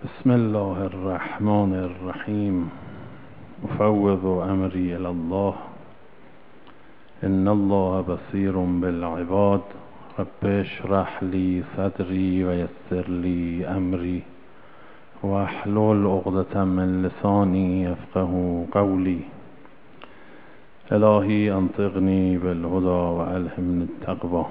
بسم الله الرحمن الرحیم. افوض امری الی الله ان الله بصیر بالعباد. رب اشرح لی صدری و یسر لی امری واحلل عقدة من لسانی یفقهوا قولی. الهی انطقنی بالهدی و الهمنی التقوی.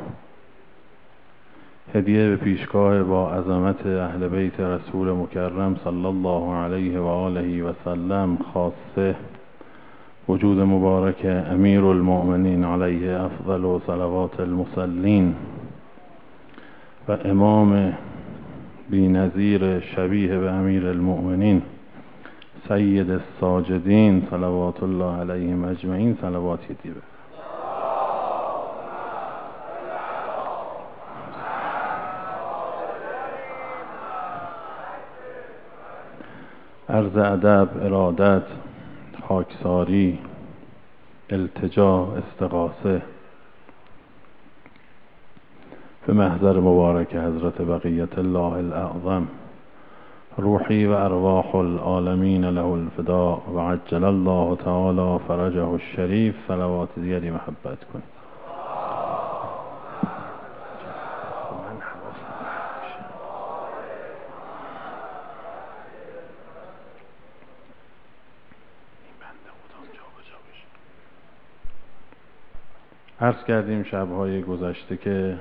هدیه به پیشگاه با عظمت اهل بیت رسول مکرم صلی الله علیه و آله و سلم، خاصه وجود مبارک امیر المؤمنین علیه افضل صلوات المصلین و امام بی‌نظیر شبیه به امیر المؤمنین سید الساجدین صلوات الله علیهم اجمعین صلواتی دیبه. عرض ادب، ارادت، خاکساری، التجا، استغاثه به محضر مبارک حضرت بقیت الله الاعظم، روحی و ارواح العالمین له الفداء و عجل الله تعالی فرجه الشریف. صلوات زیادی محبت کن. عرض کردیم شب‌های گذشته که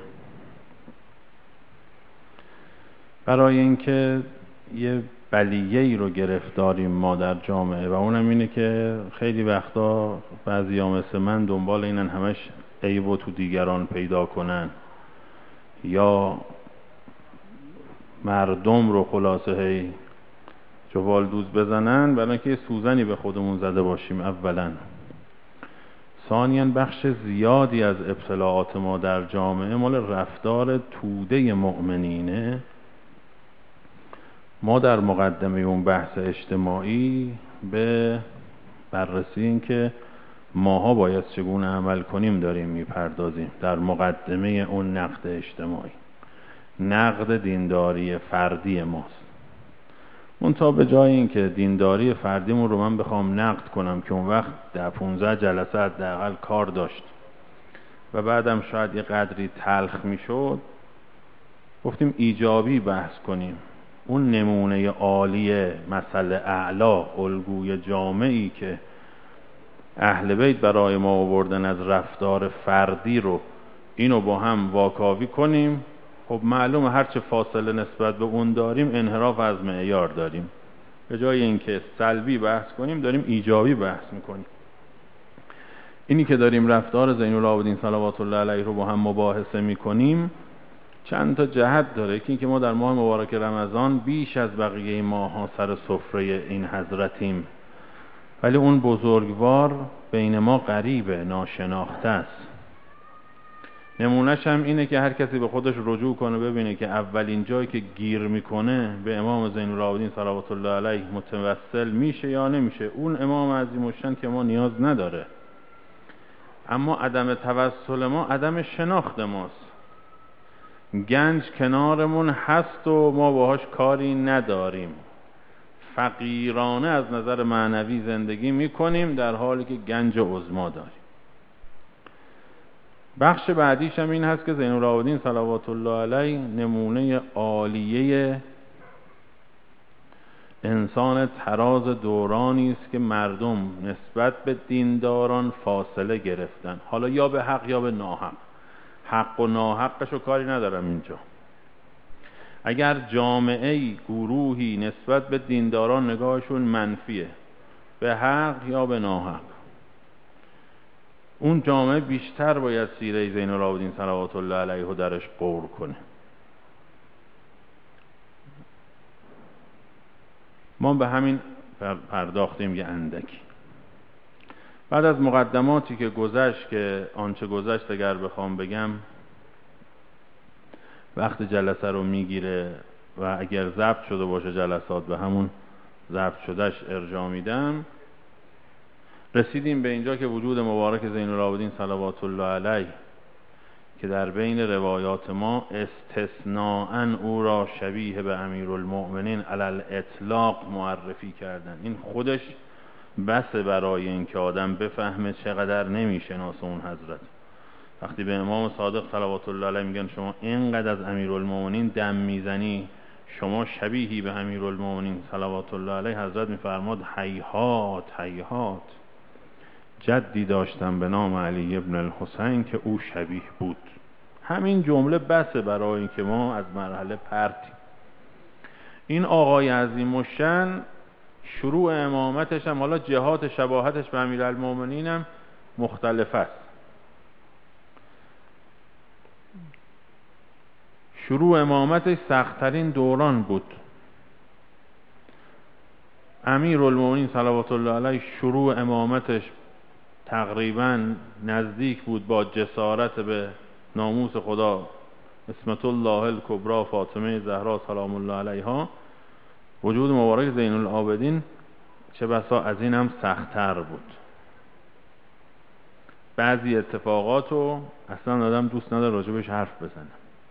برای اینکه یه بلیه‌ای رو گرفتاریم ما در جامعه و اونم اینه که خیلی وقتا بعضیا مثل من دنبال اینن همش عیبو تو دیگران پیدا کنن یا مردم رو خلاصه هی جوال دوز بزنن، برای اینکه سوزنی به خودمون زده باشیم اولا. ثانیاً بخش زیادی از ابتلاعات ما در جامعه مال رفتار توده مؤمنینه. ما در مقدمه اون بحث اجتماعی به بررسی این که ماها باید چگونه عمل کنیم داریم میپردازیم. در مقدمه اون نقد اجتماعی، نقد دینداری فردی ماست. منتها به جای این که دینداری فردیمون رو من بخوام نقد کنم که اون وقت 15 جلسه حداقل کار داشت و بعدم شاید یه قدری تلخ میشد، گفتیم ایجابی بحث کنیم. اون نمونه عالی، مثل اعلا، الگوی جامعی که اهل بیت برای ما آوردن از رفتار فردی رو، اینو با هم واکاوی کنیم. خب معلومه هرچه فاصله نسبت به اون داریم انحراف از معیار داریم. به جای اینکه سلبی بحث کنیم داریم ایجابی بحث میکنیم. اینی که داریم رفتار زین العابدین صلوات الله علیه رو با هم مباحثه میکنیم چند تا جهت داره. یکی اینکه ما در ماه مبارک رمضان بیش از بقیه ماها سر سفره این حضرتیم، ولی اون بزرگوار بین ما غریبه، ناشناخته است. نمونهش هم اینه که هر کسی به خودش رجوع کنه ببینه که اولین جایی که گیر میکنه به امام زین العابدین صلوات الله علیه متوسل میشه یا نمیشه. اون امام عظیم الشان که ما نیاز نداره، اما عدم توسل ما عدم شناخت ماست. گنج کنارمون هست و ما باهاش کاری نداریم. فقیرانه از نظر معنوی زندگی میکنیم در حالی که گنج عظما داریم. بخش بعدیش هم این هست که زین العابدین صلوات الله علیه نمونه عالیه انسان تراز دورانی است که مردم نسبت به دینداران فاصله گرفتن، حالا یا به حق یا به ناحق. حق و ناحقشو کاری ندارم اینجا. اگر جامعه‌ای، گروهی نسبت به دینداران نگاهشون منفیه، به حق یا به ناحق، اون جامعه بیشتر باید سیره زین العابدین صلوات الله علیه رو درش غور کنه. ما به همین پرداختیم یه اندکی. بعد از مقدماتی که گذشت، که آنچه گذشت اگر بخوام بگم وقت جلسه رو میگیره و اگر ضبط شده باشه جلسات به همون ضبط شدهش ارجاع میدم، رسیدیم به اینجا که وجود مبارک زین العابدین صلوات الله علیه که در بین روایات ما استثناءً او را شبیه به امیرالمؤمنین علی الاطلاق معرفی کردن. این خودش بسه برای اینکه آدم بفهمه چقدر نمیشناسه اون حضرت. وقتی به امام صادق صلوات الله علیه میگن شما اینقدر از امیرالمؤمنین دم میزنی، شما شبیهی به امیرالمؤمنین صلوات الله علیه، حضرت میفرماد هیهات هیهات، جدی داشتم به نام علی ابن الحسین که او شبیه بود. همین جمله بسه برای اینکه ما از مرحله پرتیم. این آقای عظیم الشأن شروع امامتش هم، حالا جهات شباهتش به امیرالمؤمنین هم مختلف است. شروع امامتش سخت‌ترین دوران بود. امیرالمؤمنین صلوات الله علیه شروع امامتش تقریباً نزدیک بود با جسارت به ناموس خدا، اسمت الله الکبری فاطمه زهرا سلام الله علیها، وجود مبارک زین العابدین چه بسا از این هم سخت‌تر بود. بعضی اتفاقاتو اصلا آدم دوست نداره راجبش حرف بزنه.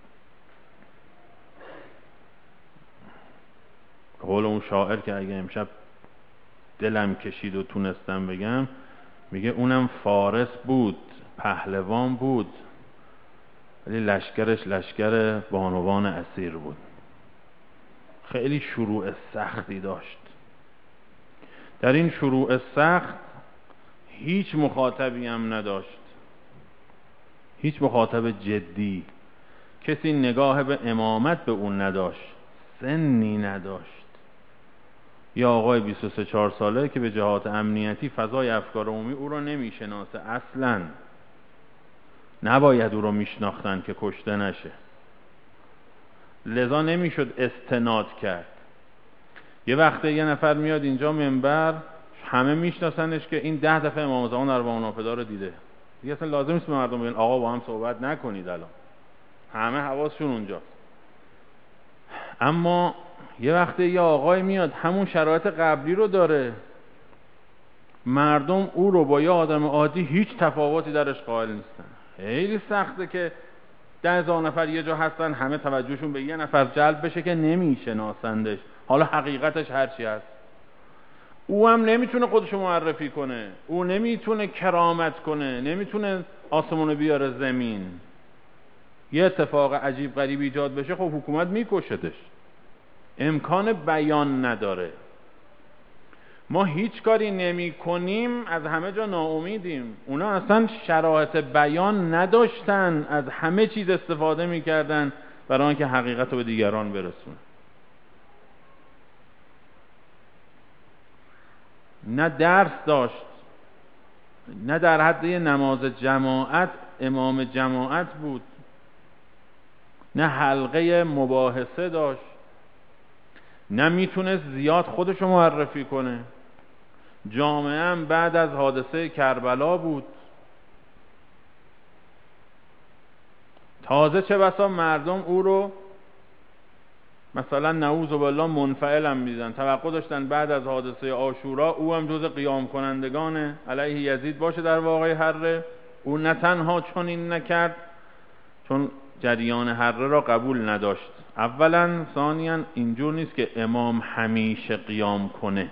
قول اون شاعر که اگه امشب دلم کشید و تونستم بگم، میگه اونم فارس بود، پهلوان بود، ولی لشکرش لشکر بانوان اسیر بود. خیلی شروع سختی داشت. در این شروع سخت هیچ مخاطبی هم نداشت، هیچ مخاطب جدی. کسی نگاه به امامت به اون نداشت، سنی نداشت. یا آقای 23-4 ساله که به جهات امنیتی فضای افکار عمومی او را نمیشناسه، اصلاً نباید او را میشناختن که کشته نشه، لذا نمیشد استناد کرد. یه وقته یه نفر میاد اینجا منبر، همه میشناسنش که این 10 دفعه امام زمان اربعین نافله رو دیده، دیگه اصلا لازم نیست به مردم بگن آقا با هم صحبت نکنید، الان همه حواسشون اونجاست. اما یه وقته یه آقای میاد همون شرایط قبلی رو داره، مردم او رو با یه آدم عادی هیچ تفاوتی درش قائل نیستن. خیلی سخته که 10,000 نفر یه جا هستن، همه توجهشون به یه نفر جلب بشه که نمیشناسندش، حالا حقیقتش هرچی هست. او هم نمیتونه خودشو معرفی کنه، او نمیتونه کرامت کنه، نمیتونه آسمونو بیاره زمین. یه اتفاق عجیب غریب ایجاد بشه خب حکومت میکشدش، امکان بیان نداره. ما هیچ کاری نمی کنیم، از همه جا ناامیدیم. اونا اصلا شرایط بیان نداشتن، از همه چیز استفاده میکردن برای اینکه حقیقت رو به دیگران برسونن. نه درس داشت، نه در حد نماز جماعت امام جماعت بود، نه حلقه مباحثه داشت، نه میتونست زیاد خودشو معرفی کنه. جامعه هم بعد از حادثه کربلا بود. تازه چه بسا مردم او رو مثلا نعوذ بالله منفعل هم میزن، توقع داشتن بعد از حادثه عاشورا او هم جز قیام کنندگان علیه یزید باشه در واقع حره. او نه تنها چون این نکرد، چون جریان حره را قبول نداشت اولا، ثانیاً اینجور نیست که امام همیشه قیام کنه.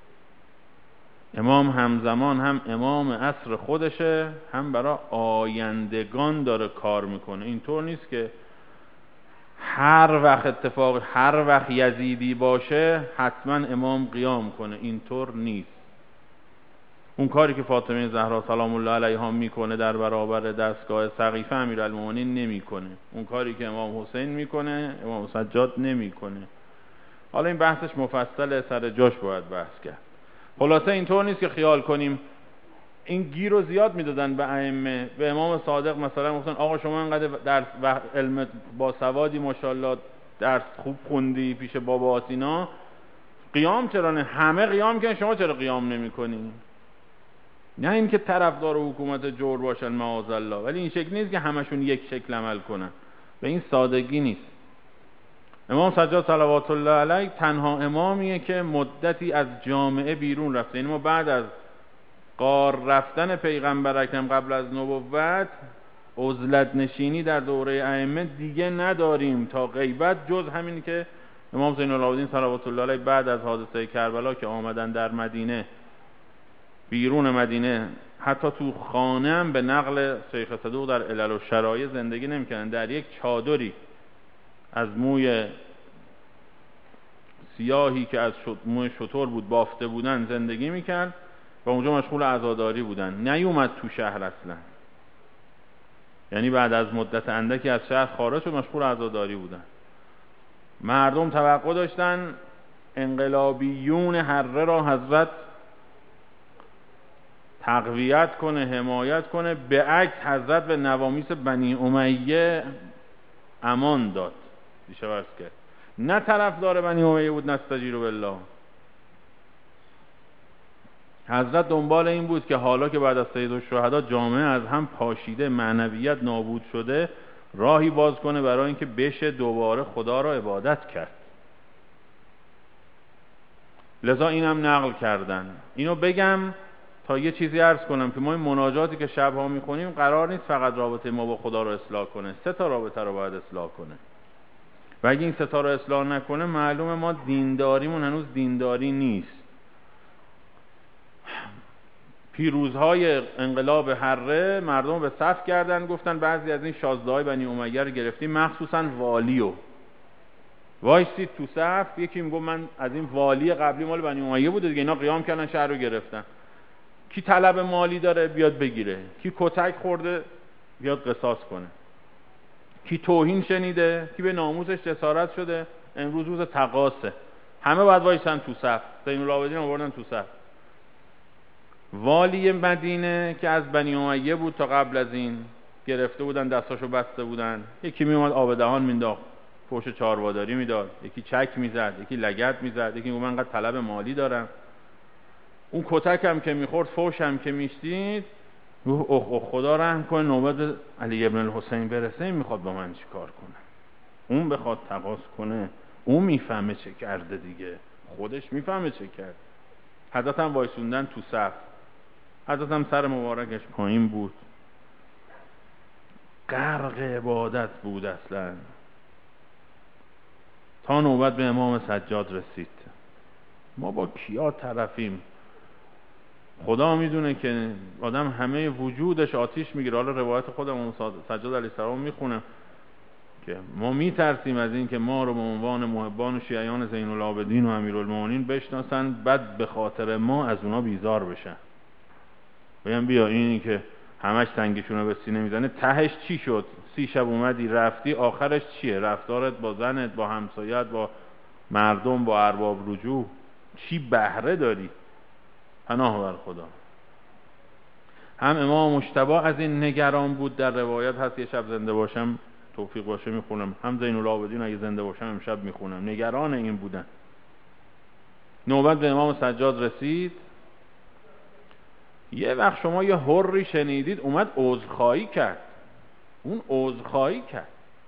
امام همزمان هم امام عصر خودشه، هم برای آیندگان داره کار میکنه. اینطور نیست که هر وقت یزیدی باشه حتما امام قیام کنه، اینطور نیست. اون کاری که فاطمه زهرا سلام الله علیها میکنه در برابر دستگاه سقیفه امیرالمؤمنین نمیکنه. اون کاری که امام حسین میکنه امام سجاد نمیکنه. حالا این بحثش مفصله، سر جاش باید بحث کرد. خلاصه اینطور نیست که خیال کنیم این گیر رو زیاد میدادن به ائمه. به امام صادق مثلا گفتن آقا شما انقدر درس و علم با سوادی ماشاءالله، درس خوب خوندی پیش بابا آسینا، قیام چرا نه؟ همه قیام کردن، شما چرا قیام نمی‌کنی؟ نه اینکه طرفدار حکومت جور باشن معاذالله، ولی این شکل نیست که همشون یک شکل عمل کنن، به این سادگی نیست. امام سجاد صلوات الله علیه تنها امامیه که مدتی از جامعه بیرون رفته. یعنی ما بعد از غار رفتن پیغمبر اکرم قبل از نبوت، عزلت نشینی در دوره ائمه دیگه نداریم تا غیبت، جز همین که امام زین العابدین صلوات الله علیه بعد از حادثه کربلا که آمدن در مدینه، بیرون مدینه، حتی تو خانه هم به نقل شیخ صدوق در علل و شرایع زندگی نمی‌کردن، در یک چادری از موی سیاهی که از موی شتر بود بافته بودن زندگی میکرد و اونجا مشغول عزاداری بودن. نیومد تو شهر اصلا، یعنی بعد از مدت اندکی از شهر خارج شد، مشغول عزاداری بودن. مردم توقع داشتن انقلابیون حره را حضرت تقویت کنه، حمایت کنه، به عکس حضرت به نوامیس بنی امیه امان داد، دیشه ورز کرد. نه طرفدار بنی امیه بود، نستجیر بالله. حضرت دنبال این بود که حالا که بعد از سید الشهدا جامعه از هم پاشیده، معنویت نابود شده، راهی باز کنه برای اینکه بشه دوباره خدا را عبادت کرد. لذا اینم نقل کردن. اینو بگم تا یه چیزی عرض کنم که ما این مناجاتی که شبها میخونیم قرار نیست فقط رابطه ما با خدا رو اصلاح کنه، 3 تا رابطه رو باید اصلاح کنه. و اگه این 3 تا رو اصلاح نکنه معلومه ما دینداریمون هنوز دینداری نیست. پیروزهای انقلاب حره مردم به صف کردن، گفتن بعضی از این شازده‌های بنی امیه رو گرفتیم، مخصوصا والیو. وایسید تو صف، یکی میگه من از این والی قبلی مال بنی امیه بوده دیگه، اینا قیام کردن شهر رو گرفتن. کی طلب مالی داره بیاد بگیره، کی کتک خورده بیاد قصاص کنه، کی توهین شنیده، کی به ناموسش جسارت شده، امروز روز تقاصه، همه باید وایسن تو صف. زین العابدین آوردن تو صف. والی مدینه که از بنی امیه بود تا قبل از این، گرفته بودن، دستاشو بسته بودن. یکی میومد آب دهان مینداخت، فوش چارواداری میداد، یکی چک میزد، یکی لگد میزد، یکی میگه من انقدر طلب مالی دارم. اون کتک هم که میخورد، فوش هم که میشتید، اوه خدا رحم کنه نوبت علی ابن الحسین برسه، این میخواد با من چی کار کنه. اون بخواد تقاص کنه، اون میفهمه چه کرده دیگه، خودش میفهمه چه کرد. حضرت هم وایسوندن تو صف، حضرت هم سر مبارکش پایین بود، غرق عبادت بود اصلا، تا نوبت به امام سجاد رسید. ما با کیا طرفیم؟ خدا میدونه که آدم همه وجودش آتیش میگیره. حالا روایت خود امام سجاد علیه السلام میخونم که ما میترسیم از این که ما رو به عنوان محبان و شیعیان زین العابدین و امیرالمومنین بشناسن، بعد به خاطر ما از اونا بیزار بشن، بگم بیا اینی که همش سنگشونو به سینه میزنه تهش چی شد؟ 30 شب اومدی رفتی، آخرش چیه؟ رفتارت با زنت، با همسایت، با مردم، با ارباب رجوع، چی بهره داری؟ پناه بر خدا. هم امام مجتبی از این نگران بود، در روایت هست یه شب زنده باشم توفیق باشه میخونم، هم زین العابدین اگه زنده باشم امشب میخونم، نگران این بودن. نوبت به امام سجاد رسید. یه وقت شما یه حری شنیدید اومد عذرخواهی کرد، اون عذرخواهی کرد.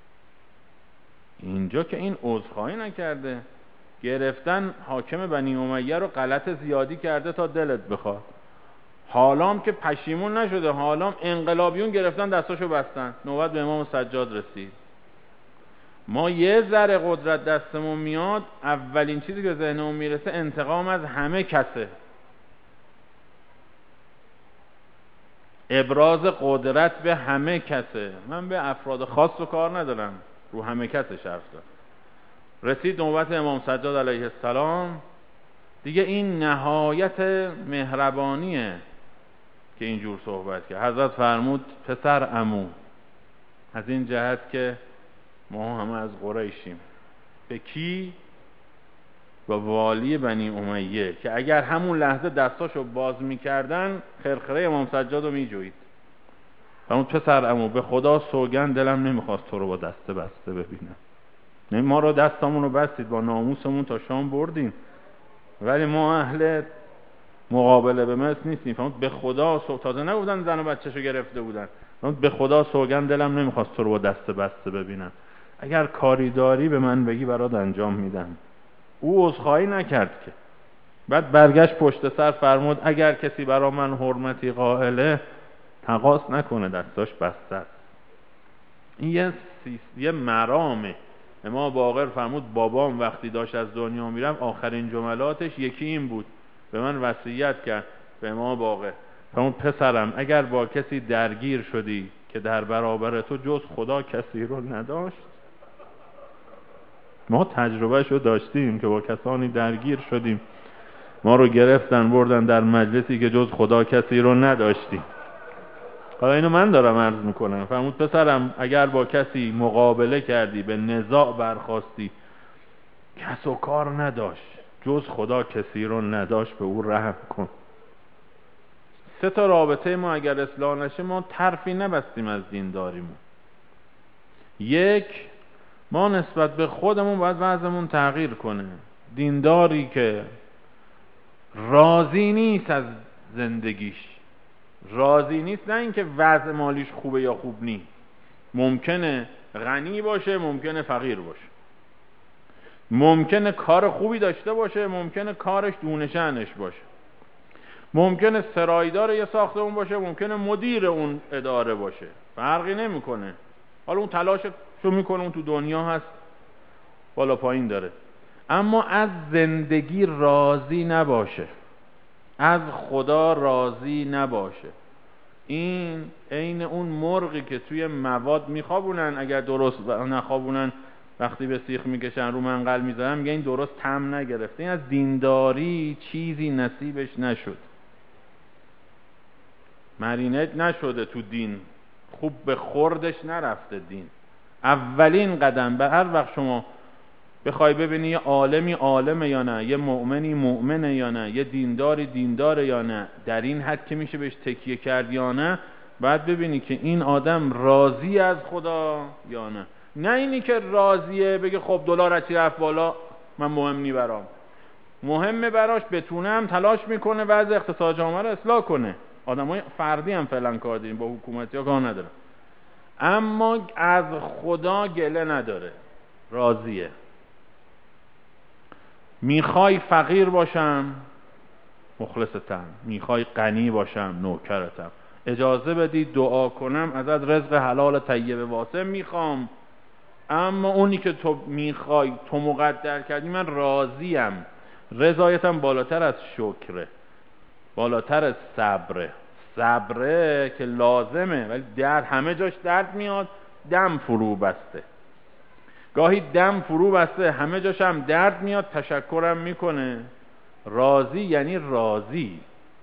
اینجا که این عذرخواهی نکرده، گرفتن حاکم بنی امیه رو غلط زیادی کرده تا دلت بخواد. حالام که پشیمون نشده، حالام انقلابیون گرفتن دستاشو بستن. نوبت به امام سجاد رسید. ما یه ذره قدرت دستمون میاد، اولین چیزی که ذهنمون میرسه انتقام از همه کسه، ابراز قدرت به همه کسه. من به افراد خاص رو کار ندارم، رو همه کسش حرف زدم. رسید نوبت امام سجاد علیه السلام. دیگه این نهایت مهربانیه که اینجور صحبت کرد. حضرت فرمود پسر عمو، از این جهت که ما همه از قریشیم. به کی؟ با والی بنی امیه که اگر همون لحظه دستاشو باز میکردن خرخره امام سجاد رو میجوید. فرمود پسر عمو، به خدا سوگند دلم نمیخواست تو رو با دست بسته ببینم. ما رو دستامون رو بستید، با ناموسمون تا شام بردیم، ولی ما اهل مقابله به مثل نیستیم. فرمود به خدا تازه نبودن زن و بچه‌شو گرفته بودن. فرمود به خدا سوگند دلم نمیخواست تو رو با دست بسته ببینم. اگر کاری داری به من بگی برات انجام میدم. او عذرخواهی نکرد که. بعد برگشت پشت سر فرمود اگر کسی برا من حرمتی قائله تقاص نکنه، دستاش بسته است. این یه مرامه. امام باقر فرمود بابام وقتی داشت از دنیا میرم آخرین جملاتش یکی این بود، به من وصیت کرد، به امام باقر فرمود پسرم اگر با کسی درگیر شدی که در برابر تو جز خدا کسی رو نداشت. ما تجربهشو داشتیم که با کسانی درگیر شدیم، ما رو گرفتن بردن در مجلسی که جز خدا کسی رو نداشتیم. حالا اینو من دارم عرض میکنم. فرمود پسرم اگر با کسی مقابله کردی، به نزاع برخاستی، کس و کار نداشت، جز خدا کسی رو نداشت، به او رحم کن. 3 رابطه ما اگر اصلاح نشه ما طرفی نبستیم از دینداریمون. 1، ما نسبت به خودمون باید وضعمون تغییر کنه. دینداری که راضی نیست از زندگیش، راضی نیست، نه اینکه وضع مالیش خوبه یا خوب نیست، ممکنه غنی باشه، ممکنه فقیر باشه، ممکنه کار خوبی داشته باشه، ممکنه کارش دونه شأنش باشه، ممکنه سرایدار یه ساختمون باشه، ممکنه مدیر اون اداره باشه، فرقی نمیکنه. حالا اون تلاششو میکنه، اون تو دنیا هست، بالا پایین داره، اما از زندگی راضی نباشه، از خدا راضی نباشه. این عین اون مرغی که توی مواد میخوابونن، اگر درست نخوابونن وقتی به سیخ میکشن رو منقل میذارن، میگه این درست طعم نگرفته. این از دینداری چیزی نصیبش نشد، مرینت نشده تو دین، خوب به خوردش نرفته دین. اولین قدم به هر وقت شما بخوای ببینی یه عالمی عالمه یا نه، یه مؤمنی مؤمنه یا نه، یه دینداری دینداره یا نه، در این حد که میشه بهش تکیه کرد یا نه، باید ببینی که این آدم راضی از خدا یا نه. نه اینی که راضیه بگه خب دلار چی رفت بالا من مهم نی برام، مهمه براش، بتونم تلاش میکنه وضع اقتصاد جامعه رو اصلاح کنه. آدمای فردی هم فعلا کار داریم، با حکومتی ها کار نداره، اما از خدا گله نداره، راضیه. میخوای فقیر باشم مخلصتم، میخوای غنی باشم نوکرتم، اجازه بدی دعا کنم ازت رزق حلال طیب واسع میخوام، اما اونی که تو میخوای تو مقدر کردی من راضیم. رضایتم بالاتر از شکره، بالاتر از صبره. صبره که لازمه ولی درد، همه جاش درد میاد، دم فرو بسته، گاهی دم فرو بسته همه جاش هم درد میاد، تشکرم میکنه. راضی یعنی راضی.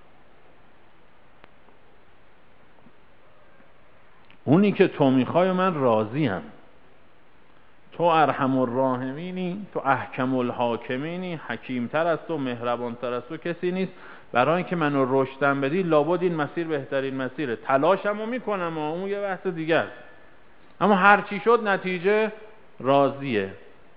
اونی که تو میخوای من راضیم، تو ارحم الراحمینی، تو احکم الحاکمینی، حکیمتر از تو مهربانتر از تو کسی نیست. برای اینکه منو رشدم بدی لابد این مسیر بهترین مسیره، تلاشمو میکنم، اون یه بحث دیگه است، اما هر چی شد نتیجه راضیه.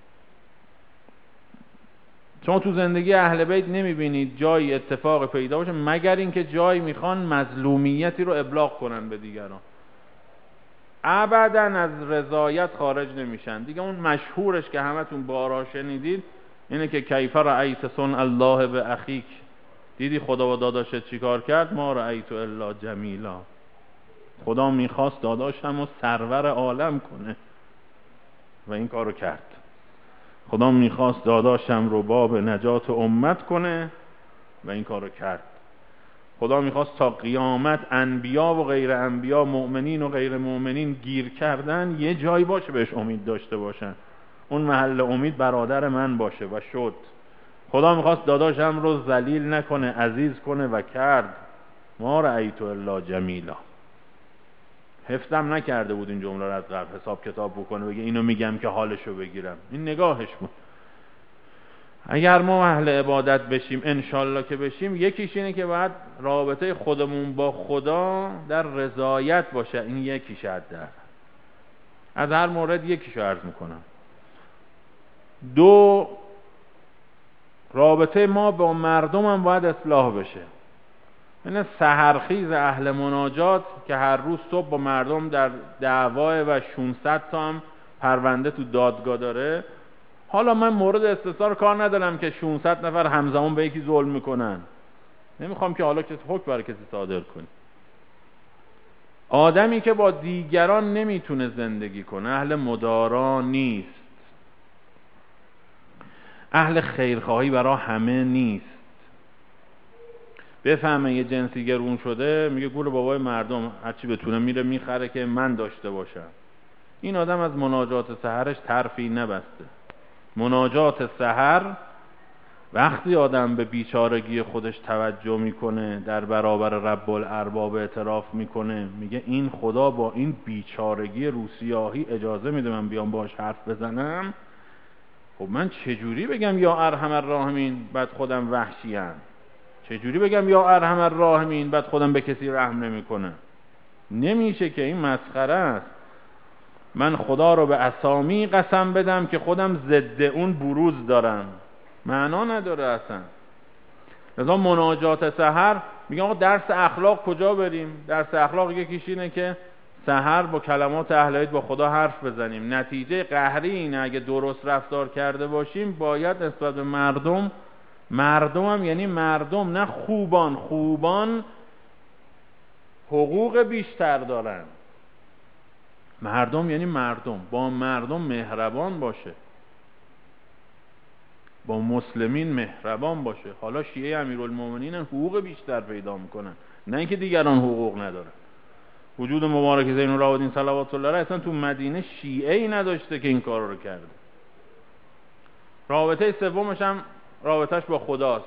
شما تو زندگی اهل بیت نمیبینید جایی اتفاق پیدا باشه مگر اینکه جایی میخوان مظلومیتی رو ابلاغ کنن به دیگران، ابدا از رضایت خارج نمیشن دیگه. اون مشهورش که همتون بارها شنیدید اینه که کیف رأیت صنع الله به اخیک، دیدی خدا و داداشت چیکار کرد؟ ما رأیت الا جمیلا. خدا میخواست داداشم رو سرور عالم کنه و این کارو کرد. خدا میخواست داداشم رو باب نجات امت کنه و این کارو کرد. خدا میخواست تا قیامت انبیا و غیر انبیا، مؤمنین و غیر مؤمنین گیر کردن یه جایی باشه بهش امید داشته باشن، اون محل امید برادر من باشه و شد. خدا میخواست داداشم رو ذلیل نکنه، عزیز کنه و کرد. ما رأیت الا جمیلا. حفظم نکرده بود این جمله رو از قبل حساب کتاب بکنه بگه اینو میگم که حالشو بگیرم، این نگاهش بود. اگر ما اهل عبادت بشیم انشالله که بشیم، یکیش اینه که باید رابطه خودمون با خدا در رضایت باشه. این یکیش از هر مورد یکیشو عرض میکنم. 2، رابطه ما با مردم هم باید اصلاح بشه. این سحرخیز اهل مناجات که هر روز صبح با مردم در دعوای و 600 تا هم پرونده تو دادگاه داره. حالا من مورد استثار کار ندارم که 600 نفر همزمان به یکی ظلم میکنن، نمیخوام که حالا کسی حکم برای کسی صادر کنی. آدمی که با دیگران نمیتونه زندگی کنه اهل مدارا نیست، اهل خیرخواهی برای همه نیست. بفهمه یه جنسی گرون شده میگه گول بابای مردم، هرچی بتونه میره میخره که من داشته باشم. این آدم از مناجات سحرش طرفی نبسته. مناجات سحر وقتی آدم به بیچارگی خودش توجه میکنه، در برابر رب الارباب اعتراف میکنه، میگه این خدا با این بیچارگی روسیاهی اجازه میده من بیام باش حرف بزنم، خب من چجوری بگم یا ارحم الراحمین بعد خودم وحشیم؟ چجوری بگم یا ارحم الراحمین بعد خودم به کسی رحم نمیکنم؟ نمیشه که، این مسخره است. من خدا رو به اسامی قسم بدم که خودم ضد اون بروز دارم، معنا نداره اصلا. لذا مناجات سحر میگم آقا درس اخلاق کجا بریم؟ درس اخلاق یکیش اینه که سحر با کلمات اهل بیت با خدا حرف بزنیم. نتیجه قهری اینه اگه درست رفتار کرده باشیم باید نسبت به مردم هم یعنی مردم نه خوبان حقوق بیشتر دارن. مردم یعنی مردم، با مردم مهربان باشه، با مسلمین مهربان باشه. حالا شیعه امیرالمومنین حقوق بیشتر پیدا میکنن، نه اینکه دیگران حقوق ندارن. وجود مبارک زین العابدین صلوات الله علیه اصلا تو مدینه شیعه ای نداشته که این کار رو کرده. رابطه سومش هم رابطهش با خداست.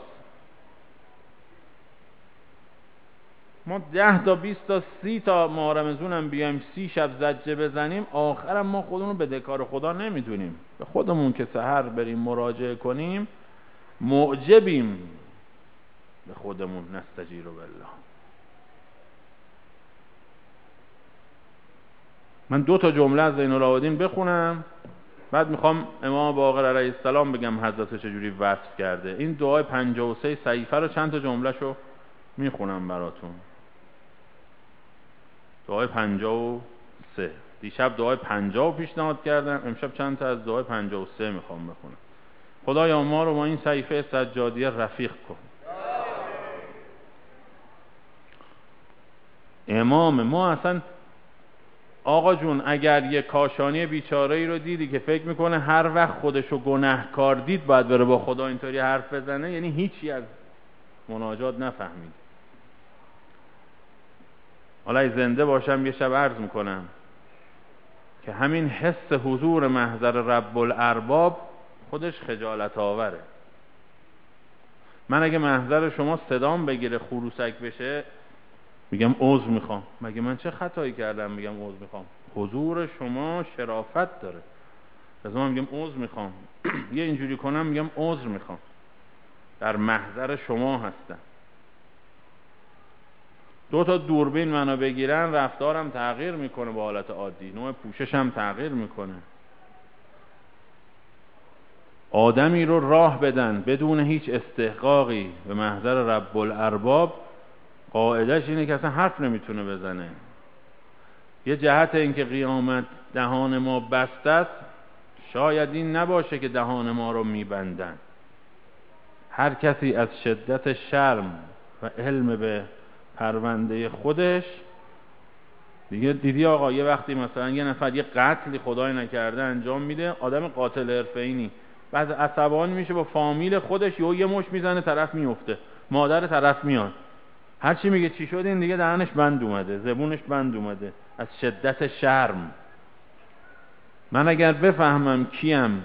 ما 10 تا 20 تا 30 تا ماه رمضان هم بیایم 30 شب زجه بزنیم، آخرم ما خودمون رو بدهکار خدا نمیدونیم. به خودمون که سحر بریم مراجعه کنیم معجبیم به خودمون. نستجیر بالله. من 2 تا جمله از زین العابدین بخونم، بعد میخوام امام باقر علیه السلام بگم حضرت چجوری وصف کرده. این دعای 53 صحیفه رو چند تا جمله‌شو میخونم براتون. دعای 53. دیشب دعای 50 پیشنهاد کردم، امشب چند تا از دعای 53 میخوام بخونم. خدایا ما رو با این صحیفه سجادیه رفیق کن. امام ما اصلا آقا جون اگر یه کاشانی بیچاره‌ای رو دیدی که فکر میکنه هر وقت خودشو گناهکار دید باید بره با خدا اینطوری حرف بزنه، یعنی هیچی از مناجات نفهمید. حالا ای زنده باشم یه شب عرض میکنم که همین حس حضور محضر رب الارباب خودش خجالت آوره. من اگه محضر شما صدام بگیره خروسک بشه میگم عذر میخوام. مگه من چه خطایی کردم میگم عذر میخوام؟ حضور شما شرافت داره. لازم من میگم عذر میخوام. یه اینجوری کنم میگم عذر میخوام، در محضر شما هستم. 2 تا دوربین منو بگیرن رفتارم تغییر میکنه با حالت عادی، نوع پوششم تغییر میکنه. آدمی رو راه بدن بدون هیچ استحقاقی به محضر رب الارباب، قاعدش اینه که اصلا حرف نمیتونه بزنه. یه جهت این که قیامت دهان ما بسته است، شاید این نباشه که دهان ما رو میبندن. هر کسی از شدت شرم و علم به پرونده خودش دیگه دیدی آقا یه وقتی مثلا یه نفر یه قتلی خدای نکرده انجام میده، آدم قاتل حرفه‌ای، بعد عصبانی میشه با فامیل خودش، یه مش میزنه طرف میفته، مادر طرف میاد، هر چی میگه چی شد این دیگه دهنش بند اومده، زبونش بند اومده از شدت شرم. من اگر بفهمم کیم،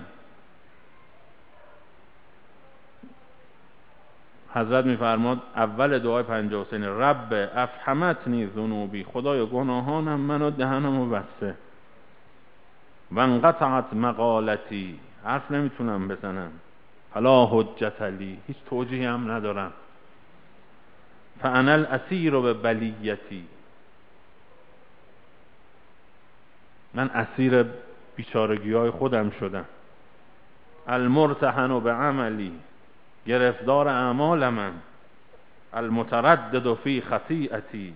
حضرت میفرماد اول دعای 53 رب افحمتنی ذنوبی، خدایا گناهانم منو دهنمو بسته، و انقطعت مقالتی، حرف نمیتونم بزنم، فلا حجت لی، هیچ توجیهی هم ندارم، فانا الاسیر به بلیتی، من اسیر بیچارگی‌های خودم شدم، المرتهن به عملی، گرفتار اعمال من، المتردد فی خطیئتی،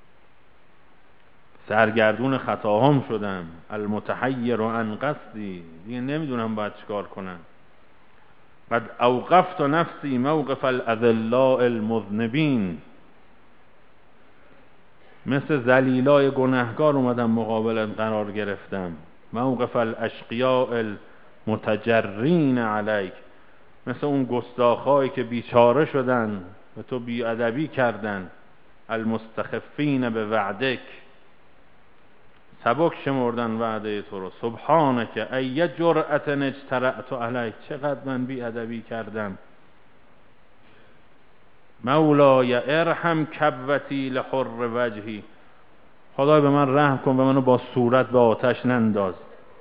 سرگردون خطاهام شدم، المتحیر عن قصدی، دیگه نمیدونم باید چیکار کنم، قد اوقفت نفسی موقف الاذلاء المذنبین، مثل ذلیلای گنهگار اومدم مقابل قرار گرفتم. موقف الاشقیاء المتجرین علیک، مثل اون گستاخایی که بیچاره شدن و تو بیادبی کردن. المستخفین به وعدک، سبک شمردن وعده تو رو. سبحانک ای جرأت اجترأت علیک، چقدر من بیادبی کردم. مولای ارحم کبوتی لحر وجهی، خدای به من رحم کن و منو با صورت به آتش ننداز.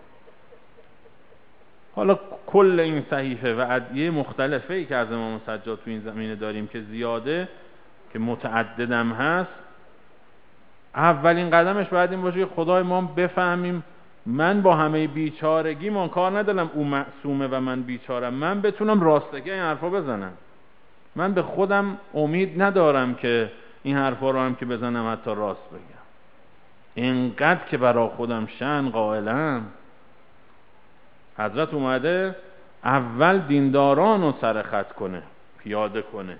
حالا کل این صحیفه و ادعیه مختلفی که از امام سجاد تو این زمینه داریم که زیاده، که متعددم هست، اولین قدمش باید این باشه که خدای ما بفهمیم من با همه بیچارگی من کار ندارم او معصومه و من بیچارم، من بتونم راستگی این حرفا بزنم. من به خودم امید ندارم که این حرفا رو هم که بزنم حتی راست بگم. اینقدر که برا خودم شأن قائلم. حضرت اومده اول دینداران رو سرخط کنه، پیاده کنه.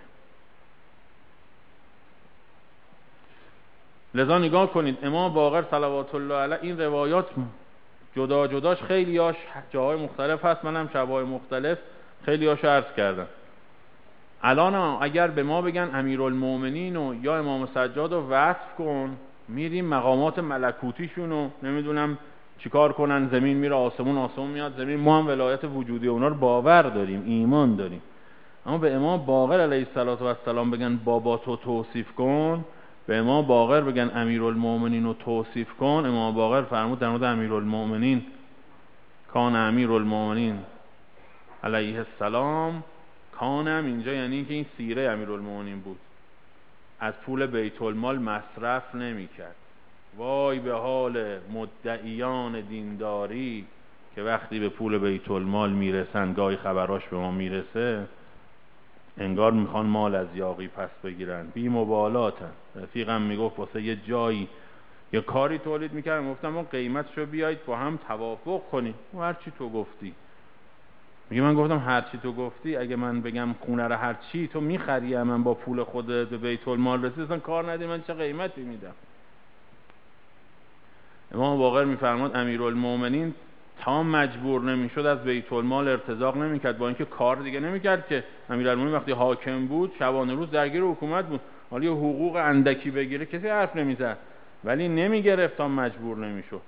لذا نگاه کنید امام باقر صلوات الله علیه این روایات جدا جداش خیلیاش جاهای مختلف هست، منم شبهای مختلف خیلیاش عرض کردم. الان اگر به ما بگن امیرالمومنین و یا امام سجاد رو وصف کن، میریم مقامات ملکوتیشون رو نمیدونم چیکار کنن، زمین میره آسمون، آسمون میاد زمین. ما هم ولایت وجودی اونا رو باور داریم، ایمان داریم. اما به امام باقر علیه السلام بگن بابا تو توصیف کن، به امام باقر بگن امیرالمومنین رو توصیف کن، امام باقر فرمود در مورد امیرالمومنین کان امیرالمومنین علیه السلام، کانم اینجا یعنی که این سیره امیرالمومنین بود، از پول بیت المال مصرف نمی کرد. وای به حال مدعیان دینداری که وقتی به پول بیت المال میرسن، گاهی خبراش به ما میرسه، انگار میخوان مال از یاغی پس بگیرن، بی مبالاتن. رفیقم میگفت واسه یه جایی یه کاری تولید میکردم، گفتم ما قیمتشو بیایید با هم توافق کنیم. هر چی تو گفتی. میگه من گفتم هر چی تو گفتی، اگه من بگم خونه رو هر چی تو میخری من با پول خودت به بیت المال رسید، اصلا کار ندی من چه قیمتی میدم. امام باقر میفرماد امیرالمومنین تا مجبور نمیشد از بیت المال ارتزاق نمیکرد، با اینکه کار دیگه نمیکرد که. امیرالمومنین وقتی حاکم بود شبانه روز درگیر حکومت بود، حالا یه حقوق اندکی بگیره کسی حرف نمیزد، ولی نمیگرفت تا مجبور نمیشد.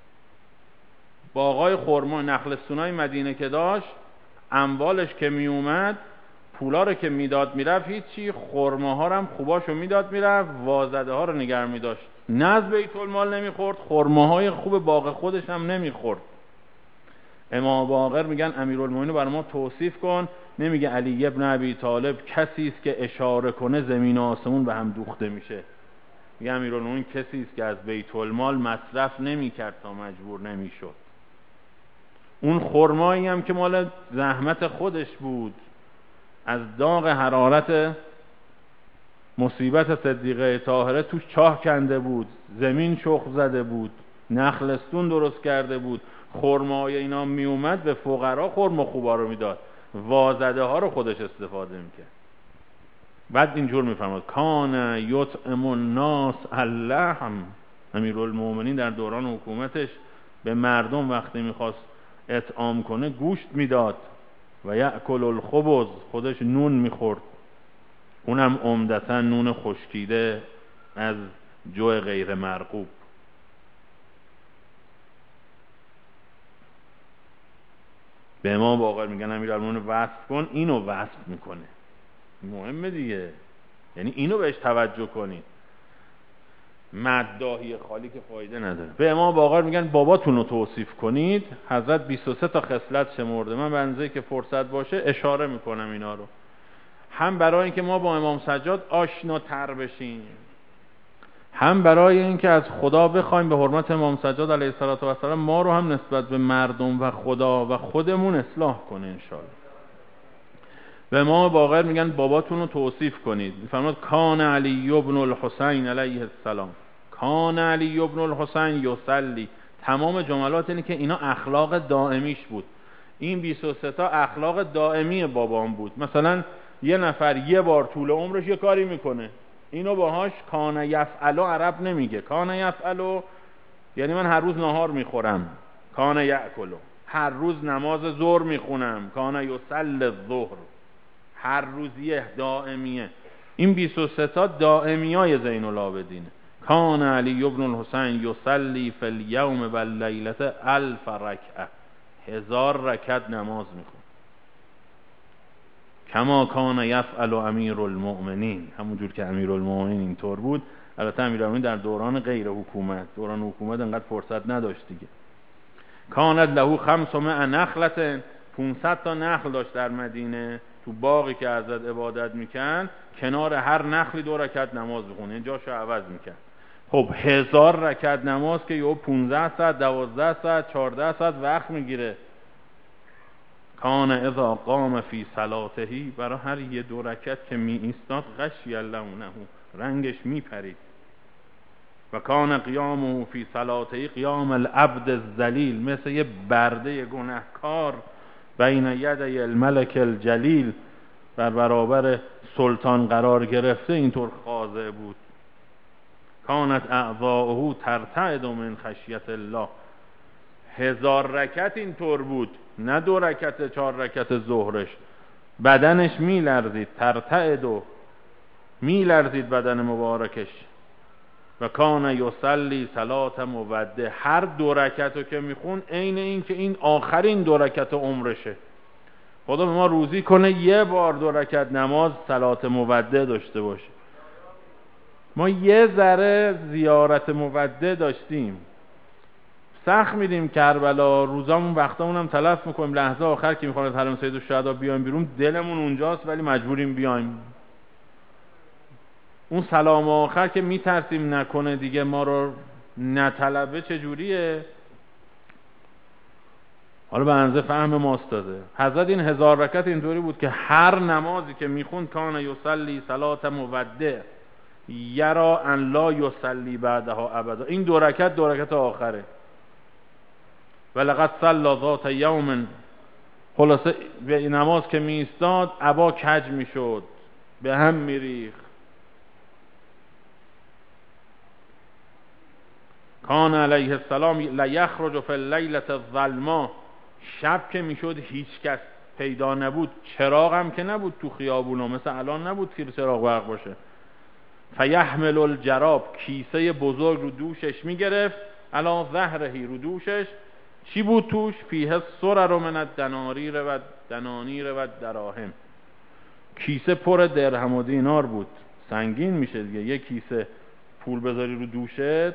باغای خرما نخلستونای مدینه که داشت، اموالش که می اومد، پولا رو که میداد میرفت هیچی، خرماها رو هم خوباشو میداد میرفت، وازده ها رو نگه میداشت، نه از بیت المال نمیخورد، خرماهای خوب باغ خودش هم نمیخورد. امام باقر میگن امیرالمومنین برای ما توصیف کن، نمیگه علی ابن ابی طالب کسی است که اشاره کنه زمین و آسمون به هم دوخته میشه. میگه امیرالمومنین کسی است که از بیت المال مصرف نمیکرد تا مجبور نمیشد. اون خرمایی هم که مال زحمت خودش بود، از داغ حرارت مصیبت صدیقه طاهره توش چاه کنده بود، زمین شخم زده بود، نخلستون درست کرده بود، خرمای اینا می اومد به فقرا خرما خوبا رو میداد، وازده ها رو خودش استفاده میکرد. بعد اینجور میفرماد کان یطعم الناس اللحم، امیرالمومنین در دوران حکومتش به مردم وقتی میخواست اطعام کنه گوشت میداد، و یأکل الخبز، خودش نون میخورد، اونم عمدتا نون خشکیده از جو غیر مرغوب. به امام باقر میگن امیرالمومنین وصف کن، اینو وصف میکنه، مهمه دیگه، یعنی اینو بهش توجه کنید. مداحی خالی که فایده نداره. به امام باقر میگن باباتون رو توصیف کنید. حضرت 23 تا خصلت شمرده، من به اندازه‌ای که فرصت باشه اشاره میکنم اینا رو، هم برای اینکه ما با امام سجاد آشناتر بشیم، هم برای اینکه از خدا بخوایم به حرمت امام سجاد علیه السلام ما رو هم نسبت به مردم و خدا و خودمون اصلاح کنه انشاءالله. به امام باقر میگن باباتون رو توصیف کنید. میفرماد کان علی ابن الحسین علیه السلام، کان علی ابن الحسین یصلی. تمام جملات اینه که اینا اخلاق دائمیش بود. این 23 تا اخلاق دائمی بابام بود. مثلا یه نفر یه بار طول عمرش یه کاری میکنه، اینو باهاش کان یفعلو عرب نمیگه. کان یفعلو یعنی من هر روز نهار میخورم، کان یأکلو هر روز نماز ظهر میخونم، کان یصلی الظهر هر روزیه دائمیه. این 23 تا دائمیای زین العابدینه. کان علی ابن الحسین یصلی فی الیوم واللیلة 1000 رکعه، 1000 رکعت نماز میخون. کما کان یفعل امیر المؤمنین، همونجور که امیر المؤمنین اینطور بود. البته امیر المؤمنین در دوران غیر حکومت، دوران حکومت انقدر فرصت نداشت دیگه. کانت له 500 نخلة، 500 تا نخل داشت در مدینه، تو باقی که حضرت عبادت میکرد کنار هر نخلی 2 رکعت نماز میخونه، این جاشو عوض میکرد. خب 1000 رکعت نماز که یهو 15 ساعت 12 ساعت 14 ساعت وقت میگیره. کان اذا قام فی صلاته، برای هر 2 رکعت که می ایستاد غشی لونه، رنگش میپرید. و کان قیامه فی صلاته قیام العبد الذلیل، مثل یه برده گنهکار بین یدی الملک الجلیل، بر برابر سلطان قرار گرفته اینطور خاضع بود. کانت اعضاؤه ترتعد من خشیت الله، 1000 رکعت اینطور بود، نه 2 رکعت 4 رکعت ظهرش. بدنش میلرزید، ترتعد و میلرزید بدن مبارکش. و کان یصلی صلات مودع، هر 2 رکعتو که میخون عین این که این آخرین 2 رکعت عمرشه. خدا به ما روزی کنه 1 بار 2 رکعت نماز صلات مودع داشته باشه. ما یه ذره زیارت مودع داشتیم، سخت میدیم کربلا، روزامون وقتامون هم تلف میکنیم، لحظه آخر که میخواد حرم سید الشهدا بیایم بیرون دلمون اونجاست ولی مجبوریم بیایم. اون سلام آخر که میترسیم نکنه دیگه ما رو نطلبه چجوریه؟ حالا به اندازه فهم ماست داده. حضرت این 1000 رکعت اینطوری بود که هر نمازی که میخوند کان یصلی صلات مودع یرا ان لا یصلی بعدها ابدا، این 2 رکعت 2 رکعت آخره. ولقد صلی ذات یوم، خلاصه به نماز که می ایستاد ابا کج میشد، به هم میریخت. کان علیه السلام لیخرج فی اللیلة الظلماء، شب که میشد هیچ کس پیدا نبود، چراغ هم که نبود تو خیابونا، مثل الان نبود که چراغ برق باشه. فیحمل الجراب، کیسه بزرگ رو دوشش میگرفت، علی ظهره، رو دوشش چی بود توش؟ فیه السرر من الدنانیر و دنانیر و دراهم، کیسه پر درهم و دینار بود. سنگین میشه دیگه، یه کیسه پول بذاری رو دوشت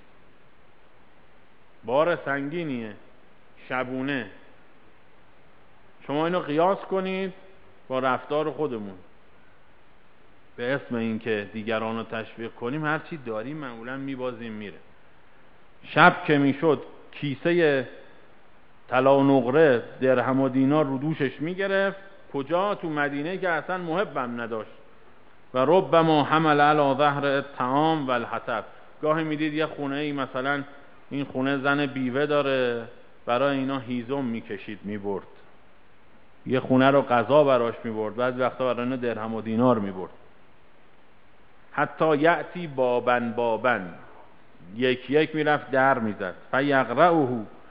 بار سنگینیه شبونه. شما اینو قیاس کنید با رفتار خودمون. به اسم این که دیگران رو تشویق کنیم هر چی داریم معمولا میبازیم میره. شب که میشد کیسه طلا و نقره درهم و دینار رو دوشش میگرفت. کجا؟ تو مدینه که اصلا محبم نداشت. و ربما حمل علی ظهر الطعام و الحطب، گاهی میدید یه خونه ای مثلا این خونه زن بیوه داره، برای اینا هیزم میکشید میبرد، یه خونه رو غذا براش میبرد، بعضی وقتا برای اینا درهم و دینار میبرد. حتی یأتی بابن بابن، یک یک میرفت در میزد. فیقرأه،